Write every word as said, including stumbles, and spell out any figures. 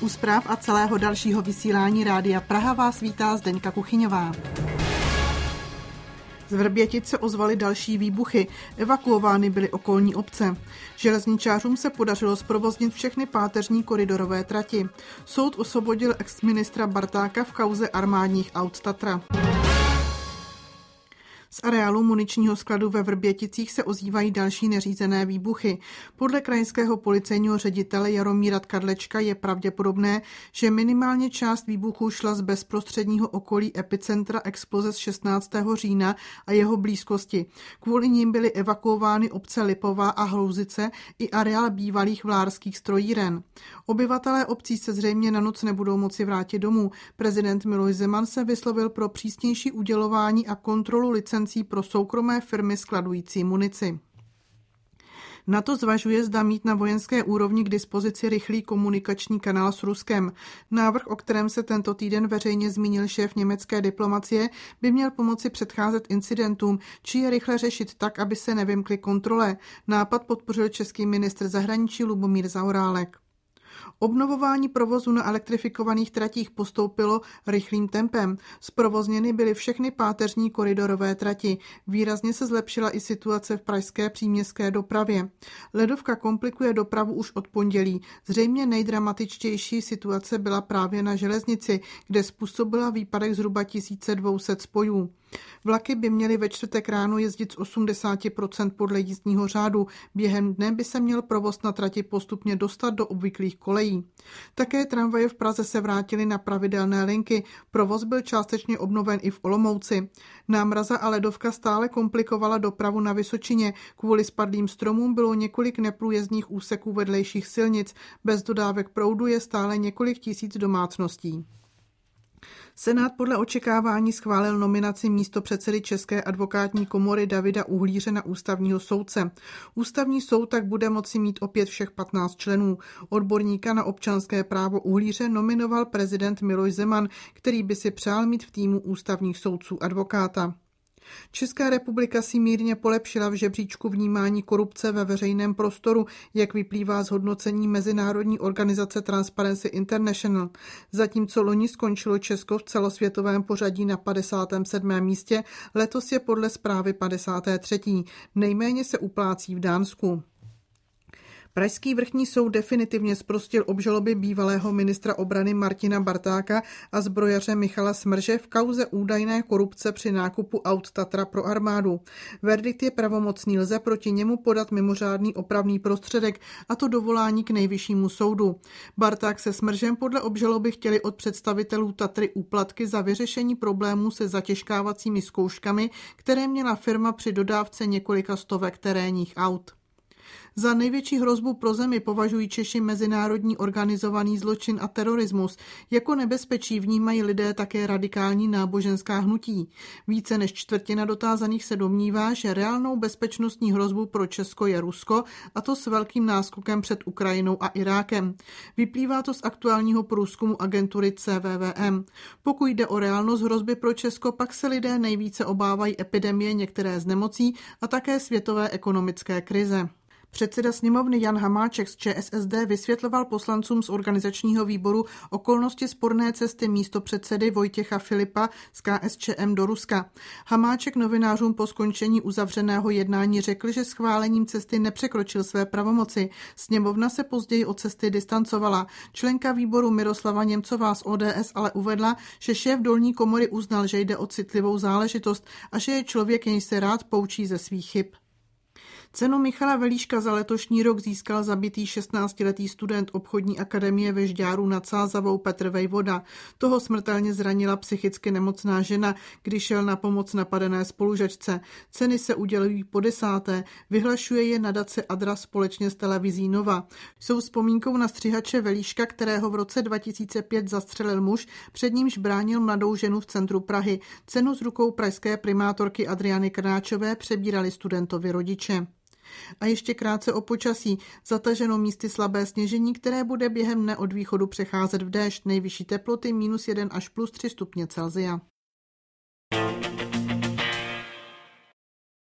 U zpráv a celého dalšího vysílání Rádia Praha vás vítá Zdeňka Kuchyňová. Z Vrbětic se ozvaly další výbuchy, evakuovány byly okolní obce. Železničářům se podařilo zprovoznit všechny páteřní koridorové trati. Soud osvobodil exministra Bartáka v kauze armádních aut Tatra. Z areálu muničního skladu ve Vrběticích se ozývají další neřízené výbuchy. Podle krajského policejního ředitele Jaromíra Kadlečka je pravděpodobné, že minimálně část výbuchů šla z bezprostředního okolí epicentra exploze z šestnáctého října a jeho blízkosti. Kvůli nim byly evakuovány obce Lipová a Hlouzice i areál bývalých vlárských strojíren. Obyvatelé obcí se zřejmě na noc nebudou moci vrátit domů. Prezident Miloš Zeman se vyslovil pro přísnější udělování a kontrolu licencí pro soukromé firmy skladující munici. NATO zvažuje, zda mít na vojenské úrovni k dispozici rychlý komunikační kanál s Ruskem. Návrh, o kterém se tento týden veřejně zmínil šéf německé diplomacie, by měl pomoci předcházet incidentům, či je rychle řešit tak, aby se nevymkly kontrole. Nápad podpořil český ministr zahraničí Lubomír Zaorálek. Obnovování provozu na elektrifikovaných tratích postoupilo rychlým tempem. Zprovozněny byly všechny páteřní koridorové trati. Výrazně se zlepšila i situace v pražské příměstské dopravě. Ledovka komplikuje dopravu už od pondělí. Zřejmě nejdramatičtější situace byla právě na železnici, kde způsobila výpadek zhruba tisíc dvě stě spojů. Vlaky by měly ve čtvrtek ráno jezdit z osmdesát procent podle jízdního řádu. Během dne by se měl provoz na trati postupně dostat do obvyklých kolejí. Také tramvaje v Praze se vrátily na pravidelné linky. Provoz byl částečně obnoven i v Olomouci. Námraza a ledovka stále komplikovala dopravu na Vysočině. Kvůli spadlým stromům bylo několik neprůjezdných úseků vedlejších silnic. Bez dodávek proudu je stále několik tisíc domácností. Senát podle očekávání schválil nominaci místopředsedy České advokátní komory Davida Uhlíře na ústavního soudce. Ústavní soud tak bude moci mít opět všech patnáct členů. Odborníka na občanské právo Uhlíře nominoval prezident Miloš Zeman, který by si přál mít v týmu ústavních soudců advokáta. Česká republika si mírně polepšila v žebříčku vnímání korupce ve veřejném prostoru, jak vyplývá z hodnocení mezinárodní organizace Transparency International. Zatímco loni skončilo Česko v celosvětovém pořadí na padesátém sedmém místě, letos je podle zprávy padesátém třetím Nejméně se uplácí v Dánsku. Pražský vrchní soud definitivně zprostil obžaloby bývalého ministra obrany Martina Bartáka a zbrojaře Michala Smrže v kauze údajné korupce při nákupu aut Tatra pro armádu. Verdikt je pravomocný, lze proti němu podat mimořádný opravný prostředek, a to dovolání k nejvyššímu soudu. Barták se Smržem podle obžaloby chtěli od představitelů Tatry úplatky za vyřešení problémů se zatěžkávacími zkouškami, které měla firma při dodávce několika stovek terénních aut. Za největší hrozbu pro zemi považují Češi mezinárodní organizovaný zločin a terorismus. Jako nebezpečí vnímají lidé také radikální náboženská hnutí. Více než čtvrtina dotázaných se domnívá, že reálnou bezpečnostní hrozbu pro Česko je Rusko, a to s velkým náskokem před Ukrajinou a Irákem. Vyplývá to z aktuálního průzkumu agentury C V V M. Pokud jde o reálnost hrozby pro Česko, pak se lidé nejvíce obávají epidemie některé z nemocí a také světové ekonomické krize. Předseda sněmovny Jan Hamáček z Č S S D vysvětloval poslancům z organizačního výboru okolnosti sporné cesty místopředsedy Vojtěcha Filipa z K S Č M do Ruska. Hamáček novinářům po skončení uzavřeného jednání řekl, že schválením cesty nepřekročil své pravomoci. Sněmovna se později od cesty distancovala. Členka výboru Miroslava Němcová z O D S ale uvedla, že šéf dolní komory uznal, že jde o citlivou záležitost a že je člověk, jenž se rád poučí ze svých chyb. Cenu Michala Velíška za letošní rok získal zabitý šestnáctiletý student obchodní akademie ve Žďáru nad Sázavou Petr Vejvoda. Toho smrtelně zranila psychicky nemocná žena, když šel na pomoc napadené spolužačce. Ceny se udělují po desáté. Vyhlašuje je nadace Adra společně s televizí Nova. Jsou vzpomínkou na střihače Velíška, kterého v roce dva tisíce pět zastřelil muž, před nímž bránil mladou ženu v centru Prahy. Cenu z rukou pražské primátorky Adriany Krnáčové přebírali studentovi rodiče. A ještě krátce o počasí. Zataženo místy slabé sněžení, které bude během dne od východu přecházet v déšť. Nejvyšší teploty minus jeden až plus tři stupně Celsia.